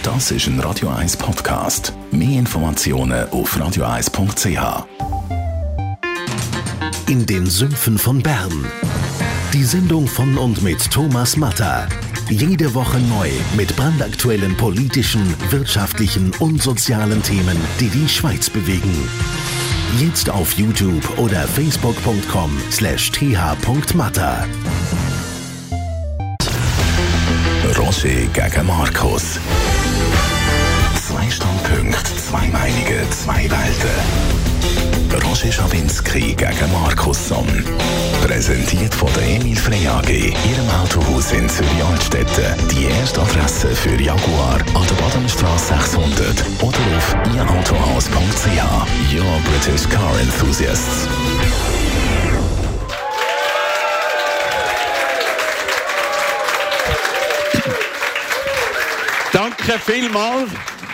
Das ist ein Radio 1 Podcast. Mehr Informationen auf radio1.ch. In den Sümpfen von Bern. Die Sendung von und mit Thomas Matter. Jede Woche neu mit brandaktuellen politischen, wirtschaftlichen und sozialen Themen, die die Schweiz bewegen. Jetzt auf YouTube oder facebook.com/th.matter. Roger gegen Markus. 2 Standpunkte, 2 Meinungen, 2 Welten. Roger Schawinski gegen Markus Somm. Präsentiert von der Emil Frey AG, Ihrem Autohaus in Zürich-Altstetten. Die erste Adresse für Jaguar an der Badenstraße 600 oder auf ihrautohaus.ch. Your British Car Enthusiasts. Danke vielmals.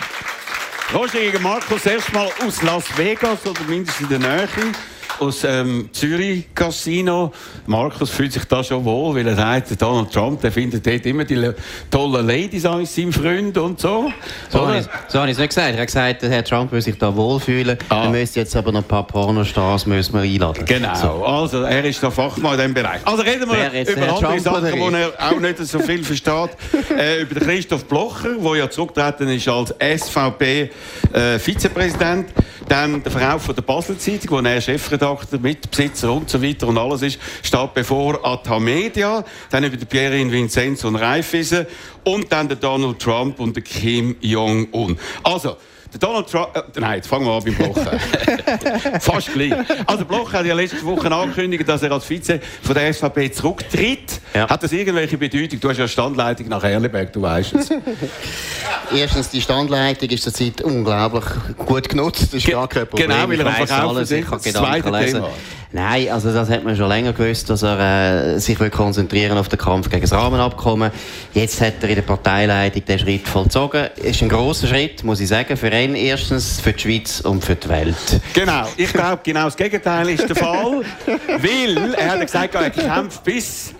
Roger gegen Markus, erstmal aus Las Vegas oder mindestens in der Nähe. Aus Zürich Casino. Markus fühlt sich da schon wohl, weil er sagt, Donald Trump, der findet dort immer die tollen Ladies als seinem Freund und so. So habe ich es nicht gesagt. Er hat gesagt, Herr Trump will sich da wohlfühlen. Er müsste jetzt aber noch ein paar Pornostars einladen. Genau, so. Also er ist der Fachmann in diesem Bereich. Also reden wir über andere Sachen, wo er auch nicht so viel versteht. Über den Christoph Blocher, der ja zurückgetreten ist als SVP-Vizepräsident. Dann der Verkauf von der Basler Zeitung, wo er Chefredakteur, Mitbesitzer und so weiter und alles ist, steht bevor an Tamedia. Dann über Pierre Vincenzo und Raiffeisen. Und dann der Donald Trump und der Kim Jong-un. Also, der Donald Trump... nein, jetzt fangen wir an beim Blocher. Fast gleich. Also Blocher hat ja letzte Woche angekündigt, dass er als Vize von der SVP zurücktritt. Ja. Hat das irgendwelche Bedeutung? Du hast ja Standleitung nach Erlenberg, du weißt es. Erstens, die Standleitung ist zurzeit unglaublich gut genutzt. Das ist gar kein Problem. Genau, weil er alles. Ich kann Gedanken lesen. Nein, also das hat man schon länger gewusst, dass er sich konzentrieren auf den Kampf gegen das Rahmenabkommen. Jetzt hat er in der Parteileitung den Schritt vollzogen. Es ist ein grosser Schritt, muss ich sagen, für ihn erstens, für die Schweiz und für die Welt. Genau, ich glaube, genau das Gegenteil ist der Fall. Weil er hat gesagt, er kämpft bis...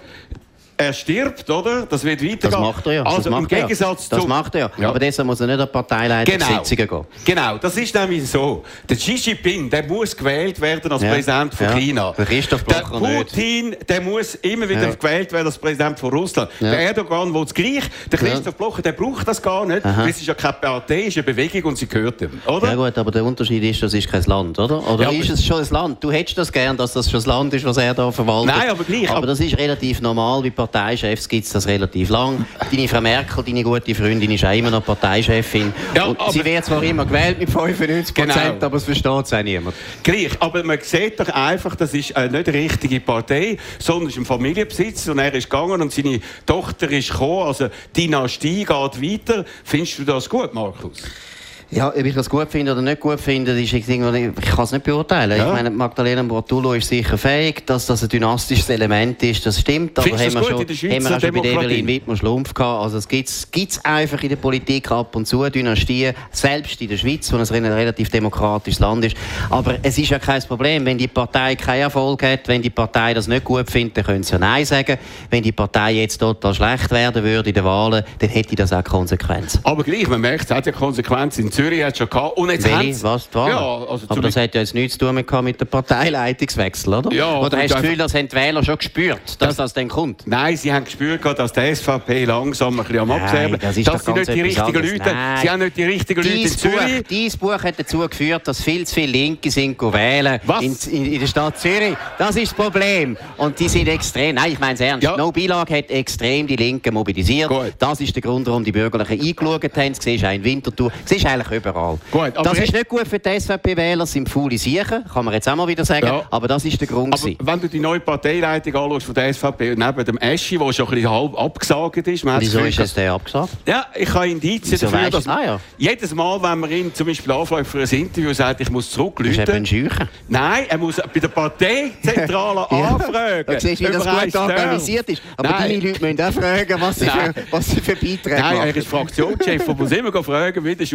er stirbt, oder? Das wird weitergehen. Das macht er ja. Also im Gegensatz zu... Das macht er ja. Aber deshalb muss er nicht an Parteileitungssitzungen gehen. Genau, das ist nämlich so. Der Xi Jinping, der muss gewählt werden als Präsident von China. Der Christoph Blocher der Putin, der muss immer wieder gewählt werden als Präsident von Russland. Der Erdogan will es gleich. Der Christoph Blocher, der braucht das gar nicht. Es ist ja keine Partei, es ist eine Bewegung und sie gehört ihm, oder? Ja gut, aber der Unterschied ist, das ist kein Land, oder? Oder ist es schon ein Land? Du hättest das gern, dass das schon ein Land ist, was er da verwaltet. Nein, aber gleich. Aber das ist relativ normal, wie Parteichefs gibt es das relativ lang. Deine Frau Merkel, deine gute Freundin, ist auch immer noch Parteichefin. Ja, und sie wird zwar immer gewählt mit 95%, aber es versteht es auch niemand. Gleich, aber man sieht doch einfach, das ist nicht eine richtige Partei, sondern es ist ein Familienbesitz und er ist gegangen und seine Tochter ist gekommen, also die Dynastie geht weiter. Findest du das gut, Markus? Ja, ob ich das gut finde oder nicht gut finde, ist ich kann es nicht beurteilen. Ja. Ich meine, Magdalena Bortullo ist sicher fähig, dass das ein dynastisches Element ist, das stimmt. Aber haben wir schon bei Evelyn Wittmer-Schlumpf gehabt. Also es gibt's einfach in der Politik ab und zu Dynastien, selbst in der Schweiz, wo es ein relativ demokratisches Land ist. Aber es ist ja kein Problem, wenn die Partei keinen Erfolg hat, wenn die Partei das nicht gut findet, dann können sie ja Nein sagen. Wenn die Partei jetzt total schlecht werden würde in den Wahlen, dann hätte das auch Konsequenzen. Aber gleich, man merkt, es hat ja Konsequenzen in Zürich hat schon gehabt. Und jetzt was? Ja, also aber das hat ja jetzt nichts zu tun mit dem Parteileitungswechsel, oder? Ja, oder hast du das Gefühl, das haben die Wähler schon gespürt, dass das dann kommt? Nein, sie haben gespürt, dass die SVP langsam ein bisschen am Absterben. Das sind nicht die richtigen Leute. Sie haben nicht die richtigen Leute in Zürich. Dieses Buch hat dazu geführt, dass viel zu viele Linke sind wählen in der Stadt Zürich. Das ist das Problem. Und die sind extrem. Nein, ich meine es ernst. Ja. No Billag hat extrem die Linken mobilisiert. Gut. Das ist der Grund, warum die Bürgerlichen eingeschaut haben. Das siehst du auch in Winterthur. Das ist eigentlich überall. Gut, das ist nicht gut für die SVP-Wähler, sind faule Siechen, kann man jetzt auch mal wieder sagen, aber das ist der Grund. Aber wenn du die neue Parteileitung anschaust von der SVP, neben dem Eschi, der schon ein bisschen halb abgesagt ist... Wieso ist es der abgesagt? Ja, ich habe Indizien dafür, dass jedes Mal, wenn man ihn zum Beispiel anfragt für ein Interview, sagt, ich muss zurückrufen. Das ist eben ein Scheuchen. Nein, er muss bei der Parteizentrale anfragen. Du siehst, wie das gut organisiert ist. Aber deine Leute müssen auch fragen, was sie für Beiträge machen. Nein, er ist Fraktionschef und muss immer fragen, wie der Schulerbuch.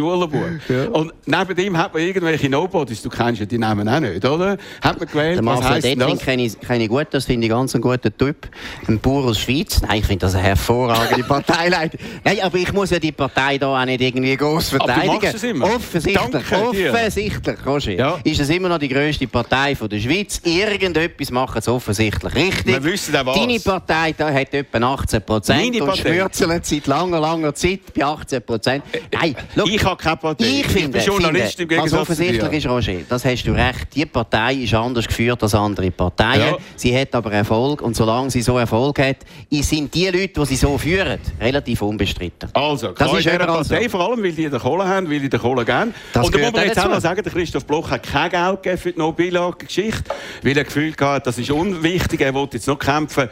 tun. Ja. Und neben ihm hat man irgendwelche Nobodies, du kennst ja die Namen auch nicht, oder? Hat man gewählt, was heisst das? Kenne ich gut, das finde ich ganz ein guter Typ. Ein Bauer aus Schweiz. Nein, ich finde das eine hervorragende Parteileitung. Nein, aber ich muss ja die Partei da auch nicht irgendwie gross verteidigen. Aber du machst es immer. Offensichtlich, Roger, ja. Ist es immer noch die grösste Partei von der Schweiz. Irgendetwas machen sie offensichtlich richtig. Wir wissen auch was. Deine Partei da hat etwa 18% und schmürzelt seit langer Zeit bei 18%. Nein, look, ich habe keine Partei. Ich bin Journalist im Gegensatz was offensichtlich ist, Roger, das hast du recht. Die Partei ist anders geführt als andere Parteien. Ja. Sie hat aber Erfolg und solange sie so Erfolg hat, sind die Leute, die sie so führen, relativ unbestritten. Also, das ist eine Partei, vor allem, weil die den Kohle haben, weil die den Kohle geben. Und da muss man jetzt auch noch sagen, der Christoph Bloch hat kein Geld gegeben für die No-Billag-Geschichte, weil er Gefühl hatte, das ist unwichtig, er will jetzt noch kämpfen,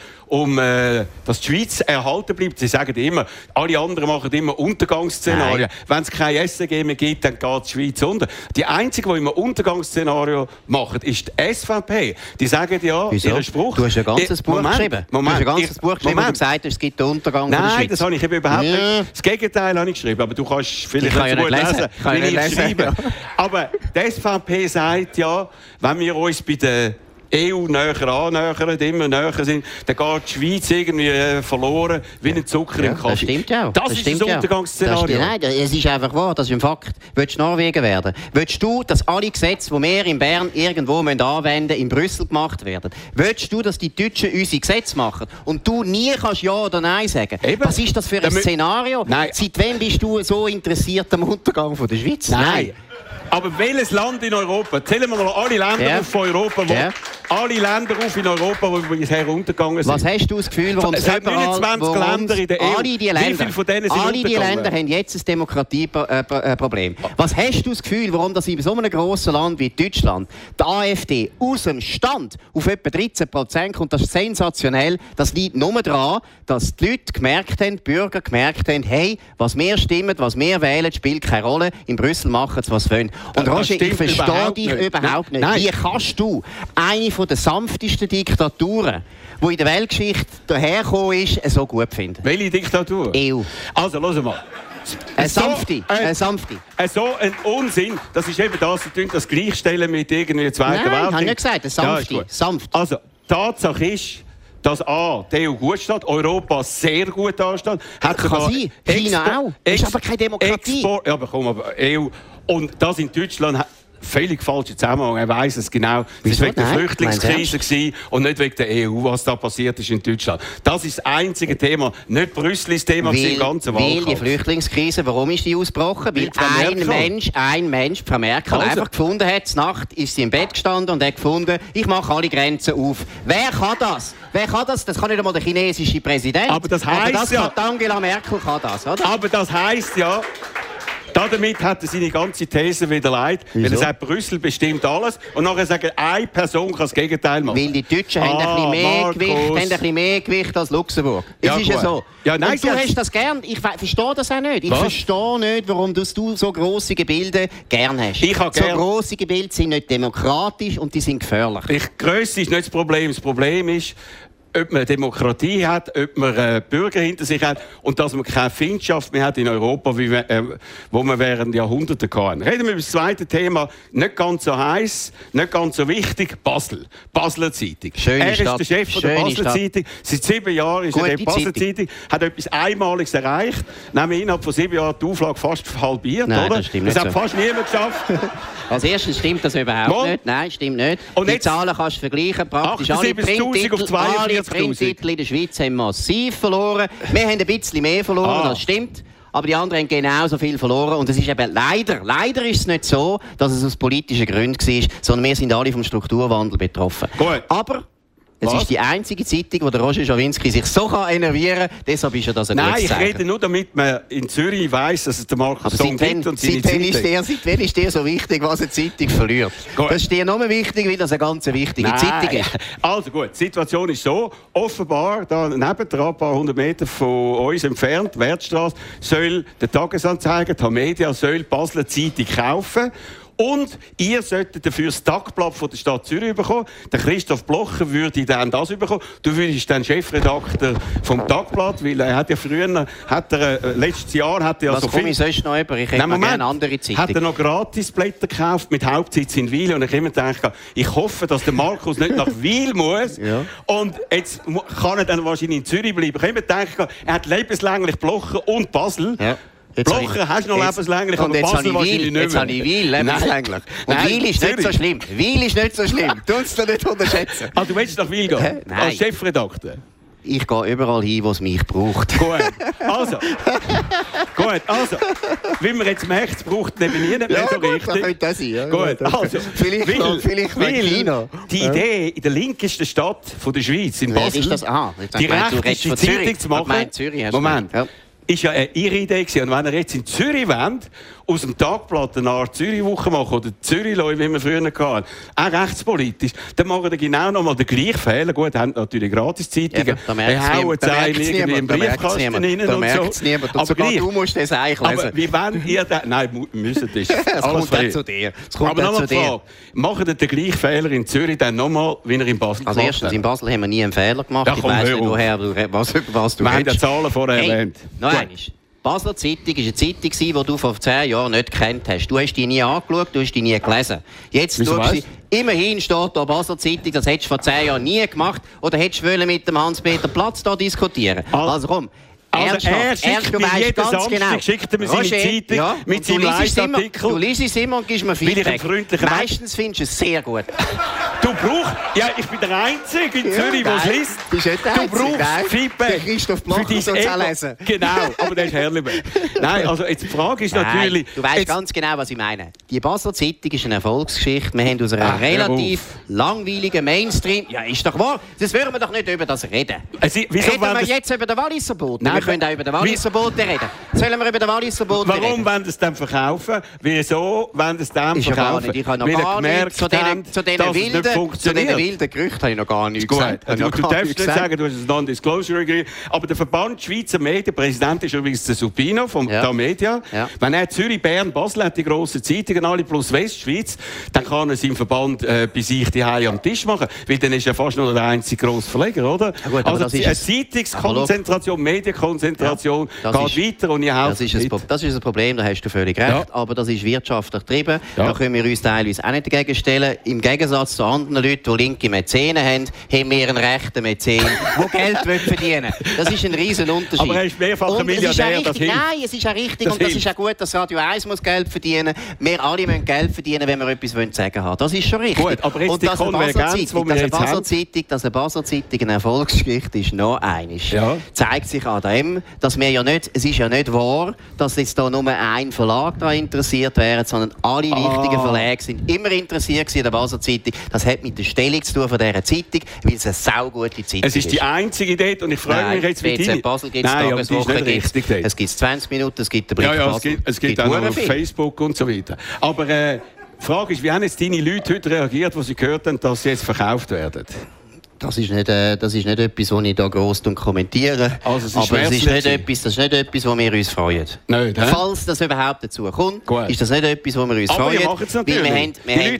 dass die Schweiz erhalten bleibt. Sie sagen immer, alle anderen machen immer Untergangsszenarien. Wenn es kein SG mehr gibt, dann geht die Schweiz unter. Die Einzige, die immer Untergangsszenario machen, ist die SVP. Die sagen ja, ihren Spruch... Du hast ein ganzes Buch geschrieben. Du hast ein ganzes Buch geschrieben, wo du gesagt hast, es gibt den Untergang der Schweiz. Nein, das habe ich eben überhaupt nicht. Das Gegenteil habe ich geschrieben, aber du kannst vielleicht nicht so gut lesen, wie ich schreibe. Aber die SVP sagt ja, wenn wir uns bei der EU näher annähern, immer näher sind, dann geht die Schweiz irgendwie verloren, wie ein Zucker im Kaffee. Das stimmt ja. Das ist das Untergangsszenario. Nein, es ist einfach wahr, das ist ein Fakt. Willst du Norwegen werden? Willst du, dass alle Gesetze, die wir in Bern irgendwo anwenden müssen, in Brüssel gemacht werden? Willst du, dass die Deutschen unsere Gesetze machen und du nie kannst Ja oder Nein sagen? Eben. Was ist das für ein Szenario? Nein. Seit wann bist du so interessiert am Untergang von der Schweiz? Nein. Aber welches Land in Europa? Zählen wir mal alle Länder auf von Europa, alle Länder auf in Europa, die bisher untergegangen sind. Was hast du das Gefühl, warum es hat 29 Länder in der EU. Wie viele von denen sind alle die Länder haben jetzt ein Demokratieproblem. Was hast du das Gefühl, warum das in so einem grossen Land wie Deutschland die AfD aus dem Stand auf etwa 13% kommt? Das ist sensationell. Das liegt nur daran, dass die Leute gemerkt haben, die Bürger gemerkt haben, hey, was wir stimmen, was wir wählen, spielt keine Rolle. In Brüssel machen sie, was wollen. Und Roger, ich verstehe dich überhaupt nicht. Wie kannst du eine von der sanftesten Diktaturen, die in der Weltgeschichte dahergekommen ist, so gut finden? Welche Diktatur? EU. Also, hören mal. Eine sanfte. So ein Unsinn. Das ist eben das Gleichstellen mit irgendwie Zweiten Weltkrieg. Nein, ich habe nicht gesagt, eine sanfte. Ja, sanft. Also, Tatsache ist, dass die EU gut steht, Europa sehr gut dasteht. Kann sein. China auch. Das ist aber keine Demokratie. Ja, aber komm, aber EU. Und das in Deutschland völlig falscher Zusammenhang. Er weiss es genau. Es war wegen der Flüchtlingskrise und nicht wegen der EU, was da passiert ist in Deutschland. Das ist das einzige Thema, nicht Brüssel ist Thema im ganzen Wahlkampf. Weil die Flüchtlingskrise, warum ist die ausgebrochen? Weil ein Mensch, Frau Merkel, einfach gefunden hat, Nacht ist sie im Bett gestanden und hat gefunden, ich mache alle Grenzen auf. Wer kann das? Wer kann das? Das kann nicht einmal der chinesische Präsident. Aber das heisst ja... Angela Merkel kann das, oder? Aber das heisst ja... Damit hat er seine ganze These wieder leid, weil er sagt, Brüssel bestimmt alles und nachher sagt, eine Person kann das Gegenteil machen. Weil die Deutschen haben ein bisschen mehr Gewicht als Luxemburg. Das ist ja so. Ja, nein, und du hast das gern. Ich verstehe das auch nicht. Ich verstehe nicht, warum du so grosse Gebilde gern hast. So grosse Gebilde sind nicht demokratisch und die sind gefährlich. Grösse ist nicht das Problem. Das Problem ist, ob man Demokratie hat, ob man Bürger hinter sich hat und dass man keine Findschaft mehr hat in Europa, wo man während Jahrhunderten hatten. Reden wir über das zweite Thema, nicht ganz so heiß, nicht ganz so wichtig, Basel. Basler Zeitung. Er ist der Chef von der Basler Zeitung. Seit 7 Jahren ist er in der Basler Zeitung. Hat etwas Einmaliges erreicht. Nämlich innerhalb von 7 Jahren die Auflage fast halbiert. Nein, oder? Das stimmt das nicht hat fast niemand geschafft. Als erstes stimmt das überhaupt nicht. Nein, stimmt nicht. Und die Zahlen kannst du vergleichen. Praktisch alle Printtitel in der Schweiz haben massiv verloren. Wir haben ein bisschen mehr verloren, das stimmt. Aber die anderen haben genauso viel verloren. Und es ist eben leider ist es nicht so, dass es aus politischen Gründen war, sondern wir sind alle vom Strukturwandel betroffen. Gut. Aber es ist die einzige Zeitung, wo der Roger Schawinski sich so enervieren kann. Deshalb ist das ein gutes Zeichen. Nein, ich rede nur, damit man in Zürich weiss, dass es der Markus Sohn gibt und seine Zeitung. Seit wann ist dir so wichtig, was eine Zeitung verliert? Gut. Das ist dir nur wichtig, weil das eine ganz wichtige Zeitung ist. Also gut, die Situation ist so. Offenbar, da nebendran, ein paar 100 Meter von uns entfernt, Wertstraße, soll der Tagesanzeiger, die Media, soll die Basler Zeitung kaufen. Und ihr solltet dafür das Tagblatt von der Stadt Zürich bekommen. Der Christoph Blocher würde dann das bekommen. Du würdest dann Chefredakteur vom Tagblatt, weil er hat ja früher, letztes Jahr hat er so viel... Was komme ich sonst noch über? Ich hätte gerne eine andere Zeitung. Hat er noch Gratisblätter gekauft mit Hauptsitz in Wil und ich immer gedacht, ich hoffe, dass der Markus nicht nach Wil muss. Ja. Und jetzt kann er dann wahrscheinlich in Zürich bleiben. Ich habe immer gedacht, er hat lebenslänglich Blocher und Basel. Ja. Blocher hast du noch lebenslänglich, aber Basel wahrscheinlich nicht mehr. Jetzt habe ich Wil lebenslänglich. Und Wil ist nicht so schlimm. Wil ist nicht so schlimm. Du musst es nicht unterschätzen. Ah, du willst nach Wil gehen? Nein. Als Chefredakteur? Ich gehe überall hin, wo es mich braucht. Gut. Also, wie man jetzt merkt, es braucht neben mir nicht mehr so richtig. Ja, könnte das sein. Ja. Gut, also, vielleicht noch China. Die Idee in der linkesten Stadt der Schweiz, in Basel, ist das? Aha, die rechteste Zeitung zu machen. Moment. Ist ja ihre Idee gewesen. Und wenn ihr jetzt in Zürich wollt, aus dem Tagblatt eine Art Zürich-Woche machen oder Zürich-Leute, wie wir früher hatten, auch rechtspolitisch, dann machen wir genau noch mal den gleichen Fehler. Gut, haben natürlich Gratiszeitungen. Wir hauen es einem irgendwie im Briefkasten rein und so. Niemand. Und sogar du musst das eigentlich lesen. Aber wie wollt ihr das? Nein, müssen das. Es kommt dann zu dir. Aber noch mal die Frage. Macht ihr den gleichen Fehler in Zürich dann noch mal, wie ihr in Basel gemacht habt? Also erstens, in Basel haben wir nie einen Fehler gemacht. Ja, ich weiss nicht, woher was du redest. Wir haben die Zahlen vorher erwähnt. Die Basler Zeitung war eine Zeitung, die du vor 10 Jahren nicht gekannt hast. Du hast die nie angeschaut, du hast die nie gelesen. Jetzt schaust du, immerhin steht da Basler Zeitung, das hättest du vor 10 Jahren nie gemacht. Oder hättest du mit dem Hans-Peter Platz da diskutieren. Also komm. Also er schickt mir jeden Samstag schickt er mir seine Zeitung mit seinem Leitartikel. Du liest es immer und gibst mir Feedback. Meistens findest du es sehr gut. Du brauchst... Ja, ich bin der Einzige in Zürich, der es liest. Du brauchst Feedback. Christoph Blocher soll es lesen. Genau, aber der ist herrlich. Nein, also jetzt die Frage ist natürlich... Du weißt ganz genau, was ich meine. Die Basler Zeitung ist eine Erfolgsgeschichte. Wir haben aus einer relativ langweiligen Mainstream... Ja, ist doch wahr. Das würden wir doch nicht über das reden. Reden wir jetzt über den Walliser Boden? Wir können auch über den Walliser Boden reden. Sollen wir über den Walliser Boden reden? Warum wollen Sie es dann verkaufen? Wieso wollen Sie es dann verkaufen? Ich habe noch gar nichts zu diesen wilden Gerüchten habe ich noch gar nichts gesagt. Du darfst nicht sagen, du hast ein Non-Disclosure Agreement. Aber der Verband Schweizer Medien, Präsident ist übrigens der Supino vom Tamedia. Ja. Wenn er Zürich, Bern, Basel hat, die grossen Zeitungen alle plus Westschweiz, dann kann er seinen Verband bei sich die Hause am Tisch machen. Weil dann ist er fast nur der einzige grosse Verleger, oder? Ja, gut, also eine Zeitungskonzentration, Medienkonzentration geht weiter und ihr Haus. Das ist ein Problem, da hast du völlig recht. Ja. Aber das ist wirtschaftlich getrieben. Ja. Da können wir uns teilweise auch nicht dagegen stellen. Im Gegensatz zu anderen Leuten, die linke Mäzenen haben wir einen rechten Mäzen, der Geld verdienen will. Das ist ein riesen Unterschied. Aber er ist mehrfacher Milliardär, das hilft. Nein, es ist auch richtig und das ist auch gut, dass Radio 1 muss Geld verdienen muss. Wir alle müssen Geld verdienen, wenn wir etwas sagen wollen. Das ist schon richtig. Gut, aber jetzt die Konvergenz, die wir jetzt haben. Dass eine Basler Zeitung eine Erfolgsgeschichte ist, noch einiges. Ja. Zeigt sich an dem, dass wir ja nicht, es ist ja nicht wahr, dass jetzt da nur ein Verlag daran interessiert wäre, sondern alle wichtigen Verlage sind immer interessiert an der Basler Zeitung. Das hat mit der Stellung zu tun von dieser Zeitung, weil es eine saugute Zeitung ist. Es ist die einzige Idee und ich freue mich jetzt mit Ihnen. Basel gibt es Tageswoche, es gibt 20 Minuten, es gibt den Blick Basel. Es gibt auch noch auf Facebook und so weiter. Aber die Frage ist, wie haben jetzt deine Leute heute reagiert, als sie gehört haben, dass sie jetzt verkauft werden? Das ist nicht etwas, was ich da gross kommentiere. Also aber das ist nicht etwas, wo wir uns freuen. Nicht, falls das überhaupt dazu kommt, ist das nicht etwas, wo wir uns freuen. Aber wir machen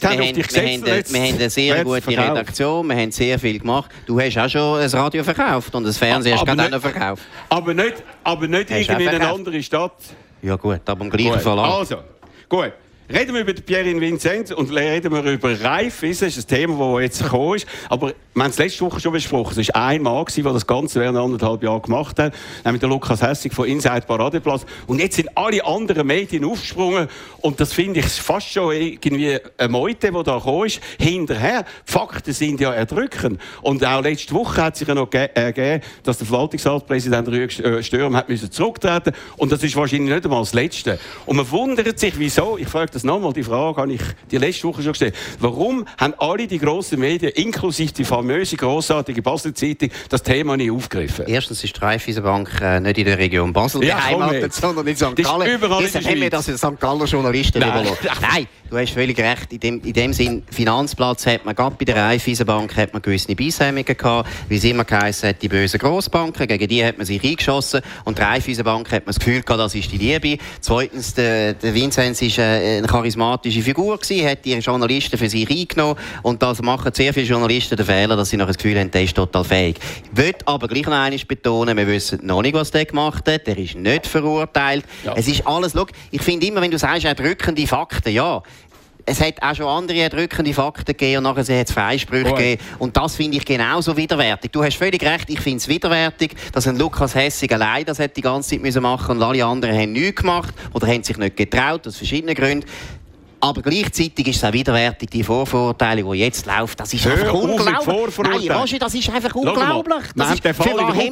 es wir haben eine sehr gute Redaktion, wir haben sehr viel gemacht. Du hast auch schon ein Radio verkauft und das Fernsehen hast du gerade auch noch verkauft. Aber nicht irgendwie in eine andere Stadt. Ja gut, aber im gleichen Verlag. Also, gut. Reden wir über Pierre Vinzenz und reden wir über Raiffeisen. Das ist ein Thema, das jetzt gekommen ist. Aber wir haben es letzte Woche schon besprochen. Es war ein Mann, der das Ganze während 1,5 Jahren gemacht hat. Nämlich der Lukas Hessig von Inside Paradeplatz. Und jetzt sind alle anderen Medien aufgesprungen. Und das finde ich fast schon irgendwie eine Meute, die da gekommen ist. Hinterher. Die Fakten sind ja erdrückend. Und auch letzte Woche hat sich ja noch gegeben, dass der Verwaltungsratspräsident Rüegg Stürm hat zurücktreten musste. Und das ist wahrscheinlich nicht einmal das Letzte. Und man wundert sich, wieso. Ich frage das nochmal, die Frage habe ich die letzte Woche schon gestellt. Warum haben alle die grossen Medien, inklusive die Familie famöse, grossartige Basler Zeitung das Thema nie aufgegriffen. Erstens ist die Raiffeisenbank nicht in der Region Basel beheimatet, sondern in St. Gallen. Deshalb haben wir das in St. Galler Journalisten Nein, du hast völlig recht. In dem Sinn, Finanzplatz hat man gerade bei der Raiffeisenbank hat man gewisse Beisäumungen gehabt. Wie es immer geheißen hat, die bösen Grossbanken, gegen die hat man sich eingeschossen. Und die Raiffeisenbank hat man das Gefühl gehabt, das ist die Liebe. Zweitens, der Vinzenz war eine charismatische Figur gewesen, hat die Journalisten für sich eingenommen. Und das machen sehr viele Journalisten den Fehler, dass sie noch das Gefühl haben, der ist total fähig. Ich will aber gleich noch einmal betonen, wir wissen noch nicht, was der gemacht hat. Der ist nicht verurteilt. Ja. Es ist alles, schau, ich finde immer, wenn du sagst, erdrückende Fakten, ja. Es hat auch schon andere erdrückende Fakten gegeben und nachher hat es Freisprüche gegeben. Und das finde ich genauso widerwärtig. Du hast völlig recht, ich finde es widerwärtig, dass ein Lukas Hessig allein das die ganze Zeit machen und alle anderen haben nichts gemacht oder haben sich nicht getraut, aus verschiedenen Gründen. Aber gleichzeitig ist es auch widerwärtig, die Vorverurteilung, die jetzt läuft. Das ist einfach unglaublich. Nein, Roger, das ist einfach unglaublich. Das ist der Fall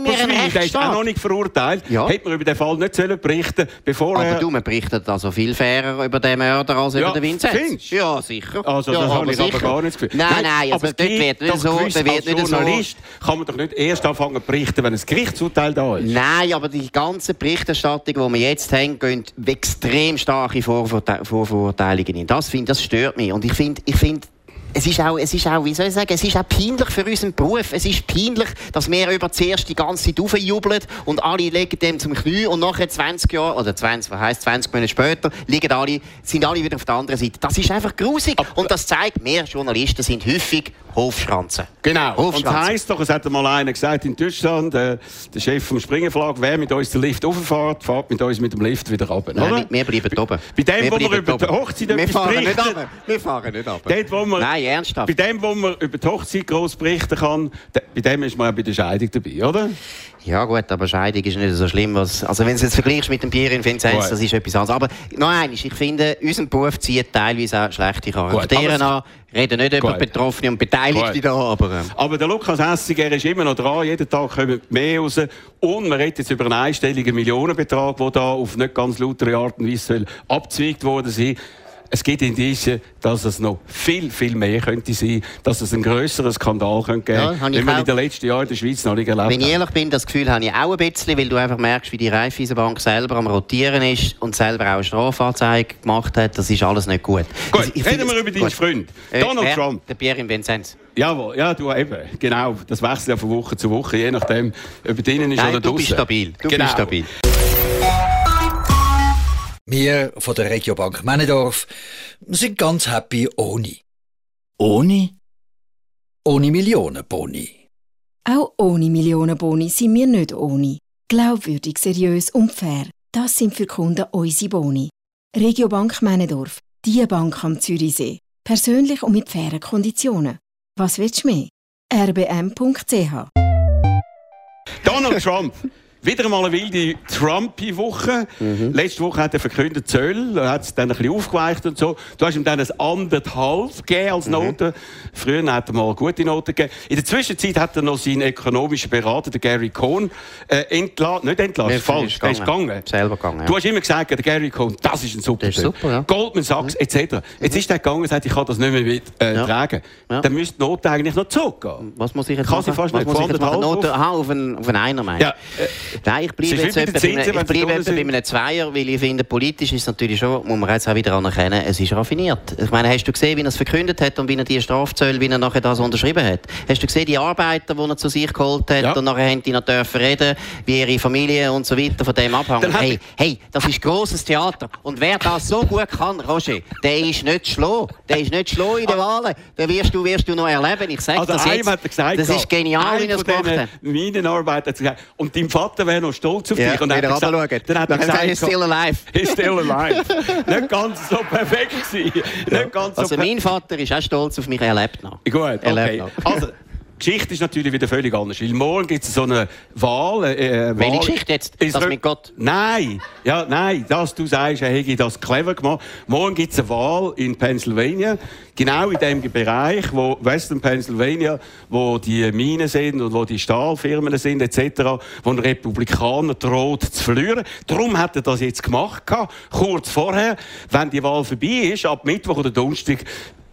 der ist auch noch nicht verurteilt. Ja. Hätte man über den Fall nicht berichten bevor aber du, man berichtet also viel fairer über den Mörder als über den Vinzenz. Ja, sicher. Also, das habe ich aber gar nicht gefühlt. Nein, also dort wird nicht so. Als Journalist kann man doch nicht erst anfangen zu berichten, wenn ein Gerichtsurteil da ist. Nein, aber die ganze Berichterstattung, die wir jetzt haben, gehen extrem starke Vorverurteilungen. Das stört mich. Und ich finde, es ist auch, wie soll ich sagen, es ist auch peinlich für unseren Beruf. Es ist peinlich, dass wir zuerst die ganze Zeit aufjubeln und alle legen dem zum Knie und nachher 20 Jahre, oder 20 Monate später, sind alle wieder auf der anderen Seite. Das ist einfach grusig. Und das zeigt, wir Journalisten sind häufig Hofschranzen. Genau. Und das heisst doch, es hat mal einer gesagt in Deutschland, der Chef vom Springer Verlag, wer mit uns den Lift rauffährt, fährt mit uns mit dem Lift wieder runter. Nein, wir bleiben oben. Bei dem, wo wir über die Hochzeit berichten... Wir fahren nicht runter. Dort, wo wir, nein, ernsthaft. Bei dem, wo man über die Hochzeit gross berichten kann, bei dem ist man auch bei der Scheidung dabei, oder? Ja gut, aber Scheidung ist nicht so schlimm. Also wenn du es jetzt vergleichst mit dem Pierre Vinzenz, das ist etwas anderes. Aber noch eines, ich finde, unser Beruf zieht teilweise auch schlechte Charaktere an. Reden nicht über Betroffene und Beteiligte da, aber der Lukas Hessiger ist immer noch dran. Jeden Tag kommen mehr raus. Und man redet jetzt über einen einstelligen Millionenbetrag, der da auf nicht ganz lautere Art und Weise abgezweigt worden sein. Es gibt Indizien, dass es noch viel, viel mehr könnte sein, dass es einen grösseren Skandal könnte geben könnte, den wir in den letzten Jahren in der Schweiz noch nicht erlebt haben. Wenn ich ehrlich bin, das Gefühl habe ich auch ein bisschen, weil du einfach merkst, wie die Raiffeisenbank selber am Rotieren ist und selber auch eine Strafanzeige gemacht hat. Das ist alles nicht gut. Gut, reden wir über deinen Freund, Donald Trump. Der Pierre Vinzenz. Jawohl, ja, du eben, genau. Das wechselt ja von Woche zu Woche, je nachdem, ob er drinnen ist oder draussen. Du bist stabil. Du bist stabil. Wir von der Regiobank Männedorf sind ganz happy ohne. Ohne? Ohne Millionenboni. Auch ohne Millionenboni sind wir nicht ohne. Glaubwürdig, seriös und fair. Das sind für Kunden unsere Boni. Regiobank Männedorf. Die Bank am Zürichsee. Persönlich und mit fairen Konditionen. Was willst du mehr? rbm.ch. Donald Trump. Wieder einmal eine wilde Trumpy-Woche. Letzte Woche hat er verkündet Zöll, er hat es dann ein bisschen aufgeweicht und so. Du hast ihm dann ein 1,5 gegeben als Note. Früher hat er mal gute Noten gegeben. In der Zwischenzeit hat er noch seinen ökonomischen Berater, den Gary Cohn, entlassen. Nicht entlassen, falsch. Er ist gegangen. Selber gegangen, ja. Du hast immer gesagt, der Gary Cohn, das ist ein super Typ. Super, ja. Goldman Sachs, etc. Jetzt ist er gegangen und sagt, ich kann das nicht mehr tragen. Ja. Dann müsste die Note eigentlich noch zurückgehen. Was muss ich jetzt machen? Fast nicht. Note auf einen Einer, meine ich. Ja. Nein, ich bleibe jetzt bei einem Zweier, weil ich finde, politisch ist es natürlich schon, muss man jetzt auch wieder anerkennen, es ist raffiniert. Ich meine, hast du gesehen, wie er es verkündet hat und wie er die Strafzölle, wie er nachher das unterschrieben hat? Hast du gesehen, die Arbeiter, die er zu sich geholt hat und nachher haben die noch dürfen reden, wie ihre Familie und so weiter von dem abhängen? Hey, das ist grosses Theater. Und wer das so gut kann, Roger, der ist nicht schlau. Der ist nicht schlau in den Wahlen. Den wirst du noch erleben. Ich sage das jetzt. Hat er gesagt, das ist genial, wie er es gemacht hat. Minenarbeiter hat gesagt, und dein Vater wäre noch stolz auf dich. Und dann hat er gesagt, he's still alive. He's still alive. Nicht ganz so perfekt gewesen. Also mein Vater ist auch stolz auf mich, er lebt noch. Gut, okay. Also, die Geschichte ist natürlich wieder völlig anders. Weil morgen gibt es so eine Wahl. Welche Geschichte jetzt? Das mit Gott? Nein, dass du sagst, er hätte das clever gemacht. Morgen gibt es eine Wahl in Pennsylvania. Genau in dem Bereich, wo Western Pennsylvania, wo die Minen sind und wo die Stahlfirmen sind, etc., wo ein Republikaner droht zu verlieren. Darum hat er das jetzt gemacht, kurz vorher. Wenn die Wahl vorbei ist, ab Mittwoch oder Donnerstag,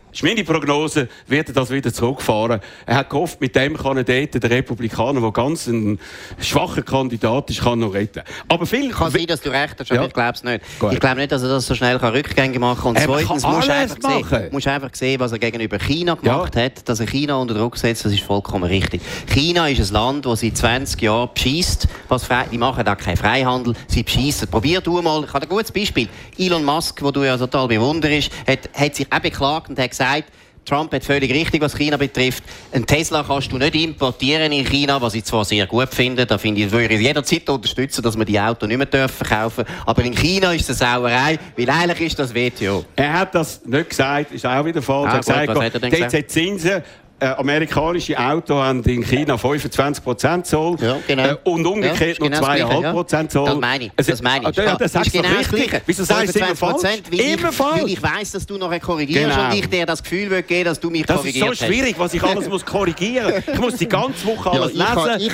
ist meine Prognose, wird er das wieder zurückfahren. Er hat gehofft, mit dem kann er dort den Republikaner, der ganz ein schwacher Kandidat ist, kann noch retten. Aber viel kann sein, dass du recht hast, aber ich glaube es nicht. Gut. Ich glaube nicht, dass er das so schnell Rückgänge machen kann. Und zweitens musst du einfach sehen, was er gegenüber China gemacht hat. Dass er China unter Druck setzt, das ist vollkommen richtig. China ist ein Land, das seit 20 Jahren bescheisst. Die machen da keinen Freihandel, sie bescheissen. Probier du mal, ich habe ein gutes Beispiel. Elon Musk, den du ja total bewunderst, hat sich auch beklagt und hat gesagt, Trump hat völlig richtig, was China betrifft. Ein Tesla kannst du nicht importieren in China, was ich zwar sehr gut finde. Da finde ich, würde ich jederzeit unterstützen, dass wir die Autos nicht mehr verkaufen dürfen. Aber in China ist es eine Sauerei, weil eigentlich ist das WTO. Er hat das nicht gesagt, ist auch wieder falsch. Er hat gesagt, Zinsen. Amerikanische Autos haben in China 25% Zoll und umgekehrt noch 2,5% Zoll. Das meine ich. Das ist genau das Gleiche. Wieso sagst du immer falsch? Weil ich weiss, dass du nachher korrigierst und ich dir das Gefühl geben, dass du mich korrigiert hast. Das ist so schwierig, was ich alles muss korrigieren muss. Ich muss die ganze Woche alles lesen,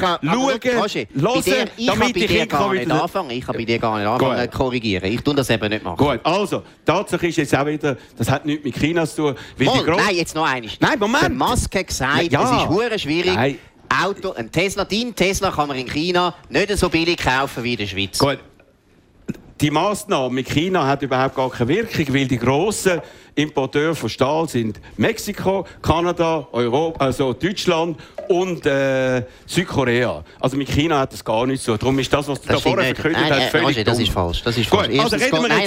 hören, damit ich Ich kann bei dir gar nicht anfangen zu korrigieren. Ich tue das eben nicht machen. Gut, also, Tatsache ist jetzt auch wieder, das hat nichts mit China zu tun. Nein, jetzt noch einmal. Nein, Moment. Hat gesagt, es ist hure schwierig. Nein. Dein Tesla kann man in China nicht so billig kaufen wie in der Schweiz. Gut. Die Massnahme mit China hat überhaupt gar keine Wirkung, weil die grossen Importeure von Stahl sind Mexiko, Kanada, Europa, also Deutschland und Südkorea. Also mit China hat das gar nichts so. Darum ist das, was du da vorher verkündet hast, völlig dumm. Das ist falsch. Das ist falsch. Gut, also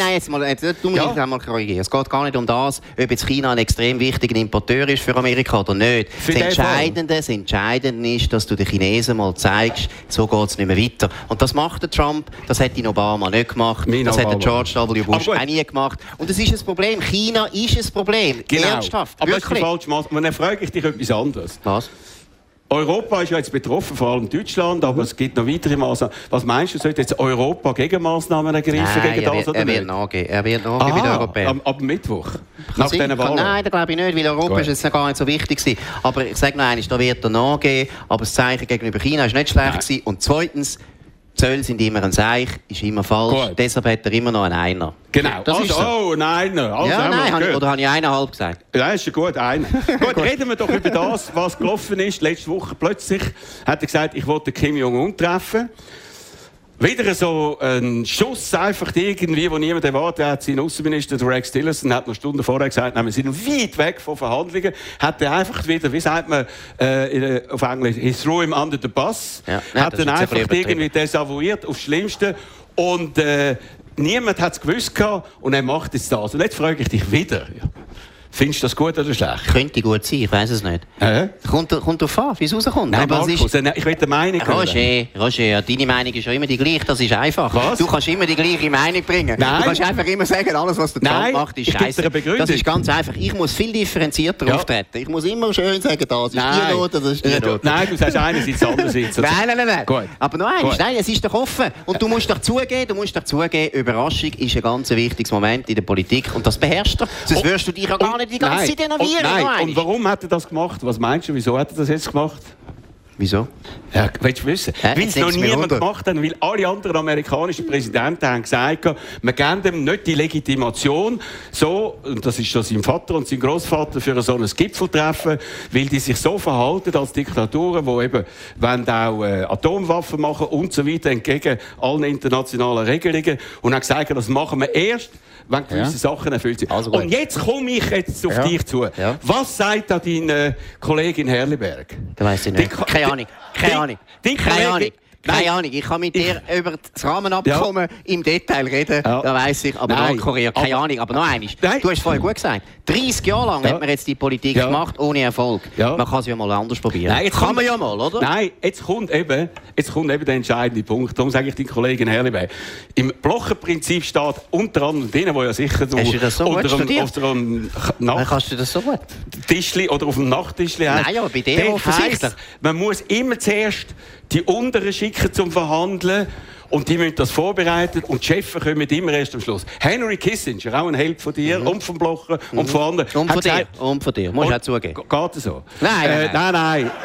du musst jetzt einmal korrigieren. Es geht gar nicht um das, ob jetzt China ein extrem wichtiger Importeur ist für Amerika oder nicht. Das Entscheidende ist, dass du den Chinesen mal zeigst, so geht es nicht mehr weiter. Und das macht der Trump, das hat Obama nicht gemacht, das hat der George W. Bush auch nie gemacht. Und das ist ein Problem. China ist ein Problem. Genau. Ernsthaft. Aber das ist die falsche Maßnahme. Dann frage ich dich etwas anderes. Was? Europa ist ja jetzt betroffen, vor allem Deutschland, aber es gibt noch weitere Maßnahmen. Was meinst du, sollte jetzt Europa Gegenmaßnahmen ergreifen gegen das oder nicht? Er wird nachgehen bei den Europäern. Ab Mittwoch? Nach diesen Wahlen? Nein, das glaube ich nicht, weil Europa ist jetzt gar nicht so wichtig gewesen. Aber ich sage noch einmal, da wird er nachgehen, aber das Zeichen gegenüber China ist nicht schlecht gewesen. Und zweitens, Zölle sind immer ein Seich, ist immer falsch. Gut. Deshalb hat er immer noch einen Einer. Genau. Das ist so. Oh, ein Einer. Also oder habe ich 1,5 gesagt? Ja, ist ja gut, einer. Gut, reden wir doch über das, was gelaufen ist. Letzte Woche plötzlich hat er gesagt, ich wollte Kim Jong-un treffen. Wieder so ein Schuss, einfach irgendwie, wo niemand erwartet hat. Sein Außenminister Rex Tillerson hat noch Stunden vorher gesagt, wir sind weit weg von Verhandlungen. Hat er einfach wieder, wie sagt man auf Englisch, he threw him under the bus. Ja, hat dann einfach irgendwie desavouiert aufs Schlimmste. Und niemand hat es gewusst gehabt, und er macht jetzt das. Und jetzt frage ich dich wieder. Findest du das gut oder schlecht? Könnte gut sein, ich weiss es nicht. Kommt darauf an, wie es rauskommt. Nein, Markus, ich will eine Meinung hören. Roger, deine Meinung ist ja immer die gleiche, das ist einfach. Was? Du kannst immer die gleiche Meinung bringen. Nein. Du kannst einfach immer sagen, alles was der Trump macht ist scheiße. Das ist ganz einfach. Ich muss viel differenzierter auftreten. Ich muss immer schön sagen, das ist die Note, das ist die Note. Nein, du sagst einerseits, andererseits. Nein. Gut. Aber noch eins, nein, es ist doch offen. Und du musst doch zugeben, Überraschung ist ein ganz wichtiges Moment in der Politik. Und das beherrschst du. Sonst wirst du dich ja gar nicht die ganze Zeit innovieren. Und warum hat er das gemacht? Was meinst du, wieso hat er das jetzt gemacht? Wieso? Ja, willst du wissen? Weil es noch niemand gemacht hat, weil alle anderen amerikanischen Präsidenten haben gesagt, wir geben dem nicht die Legitimation, so, und das ist schon sein Vater und sein Großvater für so ein Gipfeltreffen, weil die sich so verhalten als Diktaturen, die eben auch Atomwaffen machen und so weiter, entgegen allen internationalen Regelungen, und haben gesagt, das machen wir erst, wenn gewisse Sachen erfüllt sind. Also und jetzt komme ich auf dich zu. Ja. Was sagt da deine Kollegin Herliberg? Das weiss ich nicht. Keine Ahnung. Keine Ahnung, ich kann mit dir über das Rahmenabkommen im Detail reden, da weiss ich, aber Nordkorea, keine Ahnung. Aber noch eines, du hast vorher gut gesagt, 30 Jahre lang hat man jetzt die Politik gemacht, ohne Erfolg. Ja. Man kann es ja mal anders probieren. Nein, kann man ja mal, oder? Nein, jetzt kommt eben der entscheidende Punkt. Darum sage ich deiner Kollegin Herliberg. Im Blochenprinzip steht unter anderem denen, wo ja sicher du das so kannst du das so gut? Tischli oder auf dem Nachttischli hast. Nein, aber bei dir offensichtlich. Man muss immer zuerst die Unteren schicken zum Verhandeln, und die müssen das vorbereiten, und die Chefs kommen immer erst am Schluss. Henry Kissinger, auch ein Held von dir, und vom Blocher, und von anderen. Und von dir, musst du auch zugeben. Geht das so? Nein. Nein.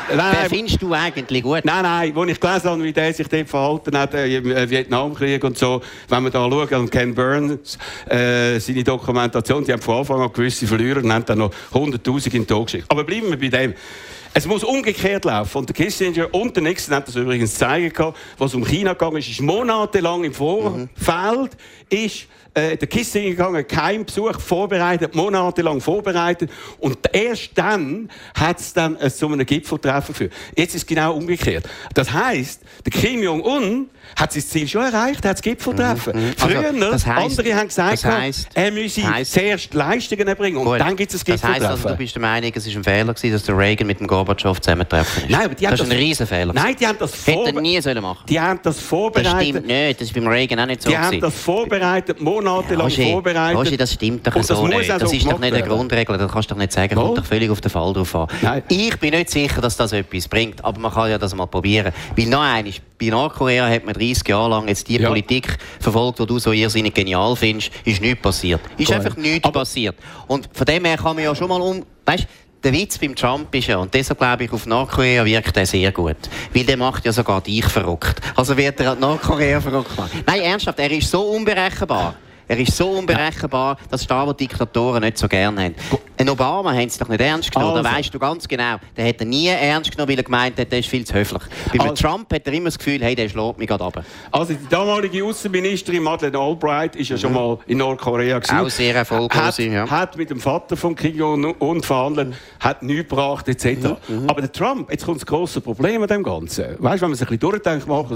Wer findest du eigentlich gut? Nein, als ich gelesen habe, wie der sich dort verhalten hat, im Vietnamkrieg und so, wenn man da schaut, an Ken Burns, seine Dokumentation, die haben von Anfang an gewisse Verlierer und haben dann noch 100'000 in den Tod geschickt. Aber bleiben wir bei dem. Es muss umgekehrt laufen. Und der Kissinger und der Nixon haben das übrigens gezeigt, was um China gegangen ist monatelang im Vorfeld, ist der Kissinger gegangen, kein Besuch vorbereitet, monatelang vorbereitet. Und erst dann hat es dann zu einem Gipfeltreffen geführt. Jetzt ist es genau umgekehrt. Das heisst, der Kim Jong-un hat sein Ziel schon erreicht, hat das Gipfeltreffen. Früher, andere haben gesagt, er müsse zuerst Leistungen erbringen und dann gibt es das Gipfeltreffen. Das heisst, also, du bist der Meinung, es war ein Fehler, dass der Reagan mit dem Gorbatschow zusammentreffen ist? Nein, aber das ist ein Riesenfehler. Nein, die haben das hätte er nie sollen machen. Die haben das vorbereitet. Das stimmt nicht, das ist beim Reagan auch nicht so. Die haben das vorbereitet, monatelang vorbereitet. Roger, das stimmt doch so nicht. Das ist doch nicht eine Grundregel, das kannst du doch nicht sagen. Kommt doch völlig auf den Fall drauf an. Nein. Ich bin nicht sicher, dass das etwas bringt, aber man kann ja das mal probieren. Weil noch einmal, bei Nordkorea hat man 30 Jahre lang jetzt die Politik verfolgt, die du so irrsinnig genial findest, ist nichts passiert. Ist einfach nichts passiert. Und von dem her kann man ja schon mal weißt, der Witz beim Trump ist ja, und deshalb glaube ich, auf Nordkorea wirkt er sehr gut. Weil der macht ja sogar dich verrückt. Also wird er Nordkorea verrückt machen. Nein, ernsthaft, er ist so unberechenbar. Er ist so unberechenbar, dass Diktatoren nicht so gerne haben. Ein Obama haben sie doch nicht ernst genommen, also. Da weisst du ganz genau. Der hat er nie ernst genommen, weil er gemeint hat, der ist viel zu höflich. Bei Trump hat er immer das Gefühl, hey, der schlägt mich gerade runter. Also die damalige Außenministerin Madeleine Albright ist ja schon mal in Nordkorea gewesen. Auch sehr erfolgreich. Hat mit dem Vater von Kim Jong-un verhandelt, hat nichts gebracht, etc. Aber der Trump, jetzt kommt das grosse Problem an dem Ganzen. Weißt du, wenn man sich ein bisschen durchdenkt, macht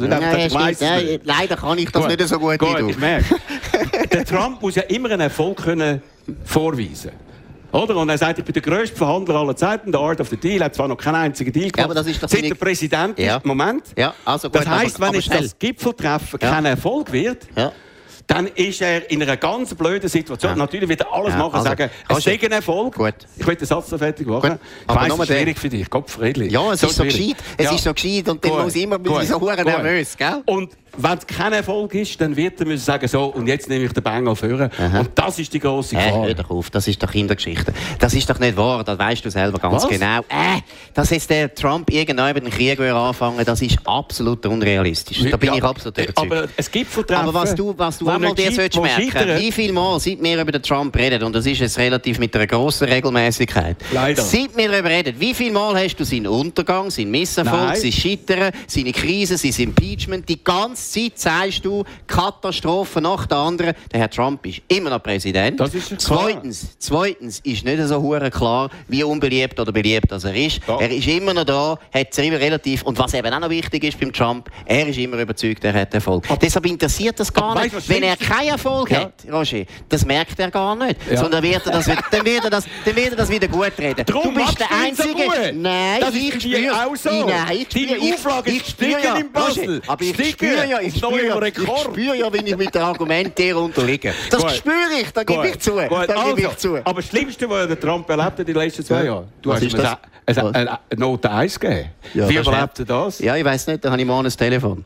leider kann ich das nicht so gut wie du. Ich merke. Der Trump muss ja immer einen Erfolg vorweisen können. Oder? Und er sagt, ich bin der grösste Verhandler aller Zeiten, der Art of the Deal, hat zwar noch keinen einzigen Deal gemacht, aber das ist doch seit der Präsident ist. Moment. Ja, also gut, das heisst, wenn jetzt das Gipfeltreffen kein Erfolg wird, dann ist er in einer ganz blöden Situation. Natürlich wird er alles machen und sagen, es ist ein Erfolg. Gut. Ich will den Satz noch fertig machen. Ich weiss, es ist schwierig für dich, Kopfredli. Ja, es ist so gescheit. Es ist so gescheit und dann muss immer so nervös, gell? Und wenn es kein Erfolg ist, dann wird er müssen sagen, so, und jetzt nehme ich den Bengel führen. Und das ist die grosse Gefahr. Hör doch auf, das ist doch Kindergeschichte. Das ist doch nicht wahr, das weißt du selber ganz genau. Dass jetzt der Trump irgendwann mit dem Krieg anfangen, das ist absolut unrealistisch. Da bin ich absolut überzeugt. Aber es gibt Vertreffen, aber was du einmal dir merken, wie viel Mal, seit wir über den Trump reden, und das ist jetzt relativ mit einer grossen Regelmäßigkeit, seit wir darüber reden, wie viel Mal hast du seinen Untergang, seinen Misserfolg, sein Scheitern, seine Krise, sein Impeachment, die ganze Zeit sagst du, Katastrophe nach der anderen. Der Herr Trump ist immer noch Präsident. Das ist Zweitens ist nicht so hure klar, wie unbeliebt oder beliebt er ist. Ja. Er ist immer noch da, hat es immer relativ. Und was eben auch noch wichtig ist beim Trump, er ist immer überzeugt, er hat Erfolg. Deshalb interessiert das gar nicht. Wenn er keinen Erfolg hat, Roger, das merkt er gar nicht. Sondern dann wird er das wieder gut reden. Drum du bist der Einzige. So nein, das ist spüre auch so. Deine Auflage ist Sticken im Basel. Aber ich spüre ja, wenn ich mit den Argumenten dir unterliege. Das spüre ich, da gebe ich zu. Aber das Schlimmste, was der Trump erlebt hat in den letzten 2 Jahren, du hast ihm eine Note 1 gegeben. Ja, wie überlebt er das? Ja, ich weiss nicht, da habe ich morgen ein Telefon.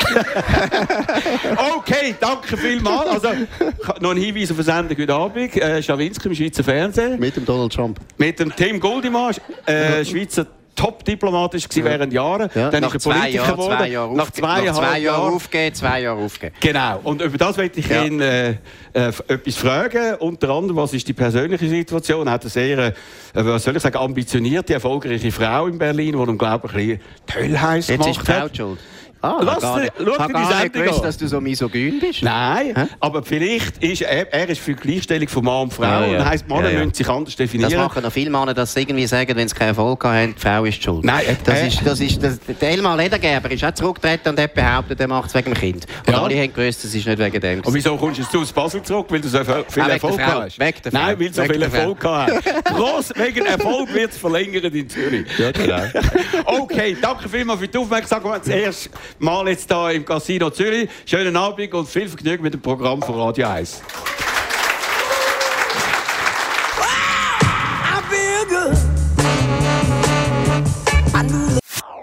Okay, danke vielmals. Also, noch ein Hinweis auf eine Sendung heute Abend. Schawinski im Schweizer Fernsehen. Mit dem Donald Trump. Mit dem Tim Goldimann, Schweizer Top-diplomatisch während Jahren. Ja, dann ist er Politiker geworden. Nach 2 Jahren aufgeben. Genau. Und über das möchte ich ihn etwas fragen. Unter anderem, was ist die persönliche Situation? Er hat eine sehr, was soll ich sagen, ambitionierte, erfolgreiche Frau in Berlin, die ihm, glaube ich, ein bisschen toll heiß gemacht hat. Jetzt ist die Frau schuld. Schau dir die Sendung an. Dass du so misogyn bist. Nein, aber vielleicht ist er ist für die Gleichstellung von Mann und Frau. Und das heisst, Männer müssen sich anders definieren. Das machen noch viele Männer, dass sie irgendwie sagen, wenn sie keinen Erfolg haben, die Frau ist schuld. Nein, der Elmar Ledergerber ist auch zurückgetreten und hat behauptet, er macht es wegen dem Kind. Und alle haben gewusst, das ist nicht wegen dem. Und wieso kommst du jetzt aus Basel zurück, weil du so viel Erfolg hast? Nein, weil du so viel Erfolg hast. Bloß wegen Erfolg wird es verlängert in Zürich. Ja, genau. Okay, danke vielmals für die Aufmerksamkeit. Zuerst mal jetzt hier im Casino Zürich. Schönen Abend und viel Vergnügen mit dem Programm von Radio 1.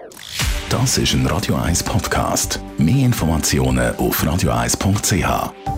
Das ist ein Radio 1 Podcast. Mehr Informationen auf radio1.ch.